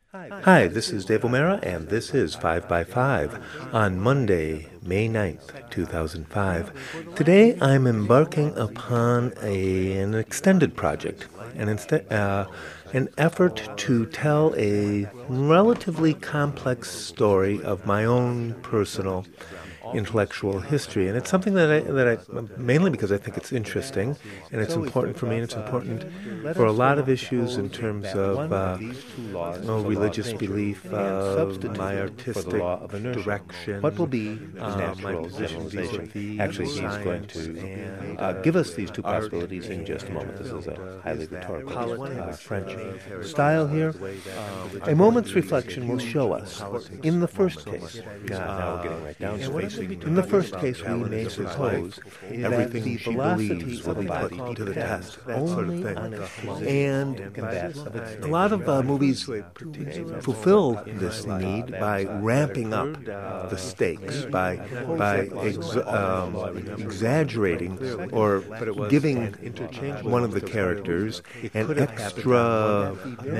Hi, this is Dave O'Mara, and this is 5 by 5 on Monday, May 9th, 2005. Today I'm embarking upon an extended project, an effort to tell a relatively complex story of my own personal intellectual history. And it's something mainly because I think it's interesting and it's important for me, and it's important for a lot of issues in terms of religious belief, my artistic direction, What will be the my natural position generalization? vis-a-vis Actually, he's going to give us these two possibilities in just a moment. This is a highly rhetorical French style here. A moment's reflection will show us, in the first case, now we're getting right down to it. In the first case, we may suppose everything that she the believes velocity will of a be body put to the test, that only sort of thing. on its position And of its a lot of movies fulfill this need by ramping up the stakes, by exaggerating or giving one of the characters an extra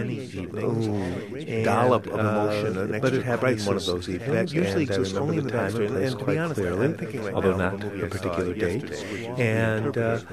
dollop of emotion, an extra crisis. One of those evenings. That usually exists only in the time and place, quite clearly, although not a particular date. And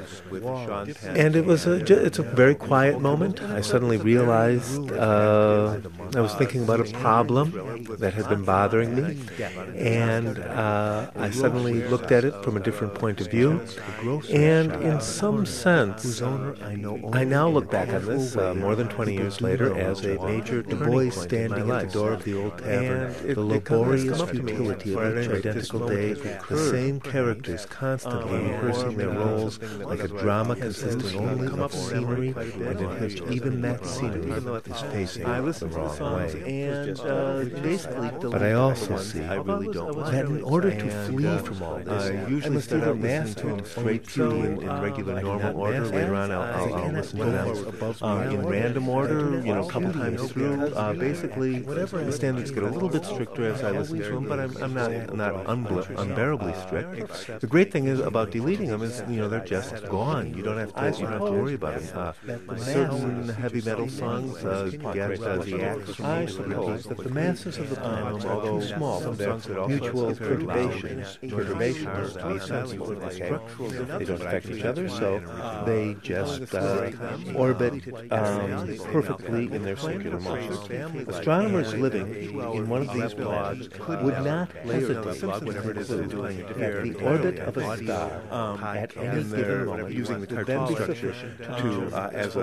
it's a very quiet moment. I suddenly realized I was thinking about a problem that had been bothering me, and I suddenly looked at it from a different point of view. And in some sense, I now look back on this more than 20 years later as a major turning point standing at the door of the old tavern. The laborious futility of each identical day, the same characters constantly rehearsing their roles like a drama consisting only of scenery, and in which even that scenery is facing the wrong way. But I also see that in order to flee from all this, I must either listen to straight through in regular normal order. Later on, I'll listen to them in random order, a couple times through. Basically, the standards get a little bit stricter as I listen to them, but I'm not unbearably strict. The great thing is about deleting them is, they're just gone. You don't have to worry about them. Certain heavy metal songs get the axe. I suppose that the masses of the planet are too small for their mutual perturbations to be sensible. Okay? They don't affect each other, so they just orbit perfectly in their circular motion. Astronomers living in one of these blobs would not hesitate to conclude that the orbit of a star at any given moment using the would then be structure sufficient as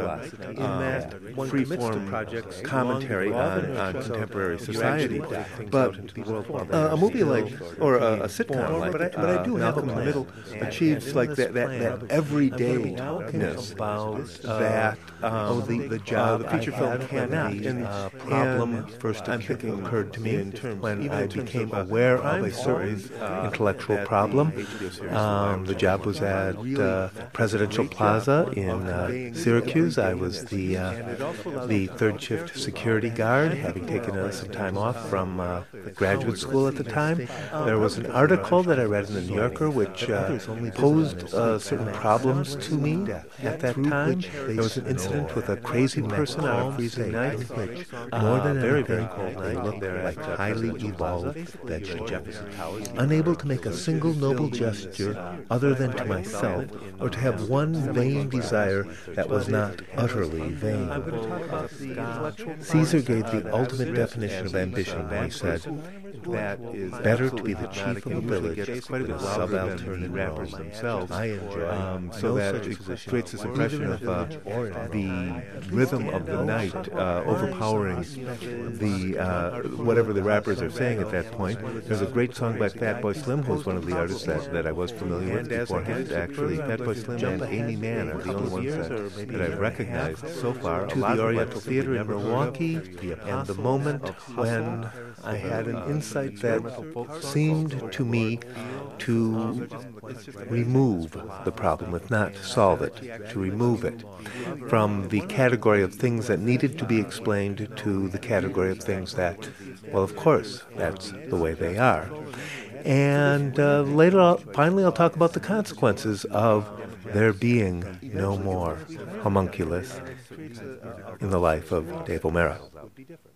a free-form commentary on contemporary society. But a movie like, or a sitcom like, but I do have a middle achieves like that everydayness that the feature film cannot. And problem first occurred to me when I became aware of a certain intellectual problem. The job was at Presidential Plaza in Syracuse. I was the third shift security guard, having taken some time off from graduate school at the time. There was an article that I read in the New Yorker which posed certain problems to me at that time. There was an incident with a crazy person on a freezing night, which more than very, very cold night, looked like highly evolved vegetables. Unable to make a single noble gesture other than to myself, or to have one vain desire that was not utterly vain. Caesar gave the ultimate definition of ambition when he said, better to be the chief of a village than a subaltern rappers themselves. I enjoy so that it creates this impression of the rhythm of the night overpowering the whatever the rappers are saying at that point. There's a great song by Fatboy Slim, who's one of the artists that I was familiar with beforehand. Actually, Fatboy Slim and Amy Mann are the only ones that I've recognized so far. To the Oriental Theater in Milwaukee, and the moment when I had an insight that seemed to me to remove the problem, if not solve it, to remove it from the category of things that needed to be explained to the category of things that, well, of course, that's the way they are. And finally, I'll talk about the consequences of there being no more homunculus in the life of Dave O'Mara.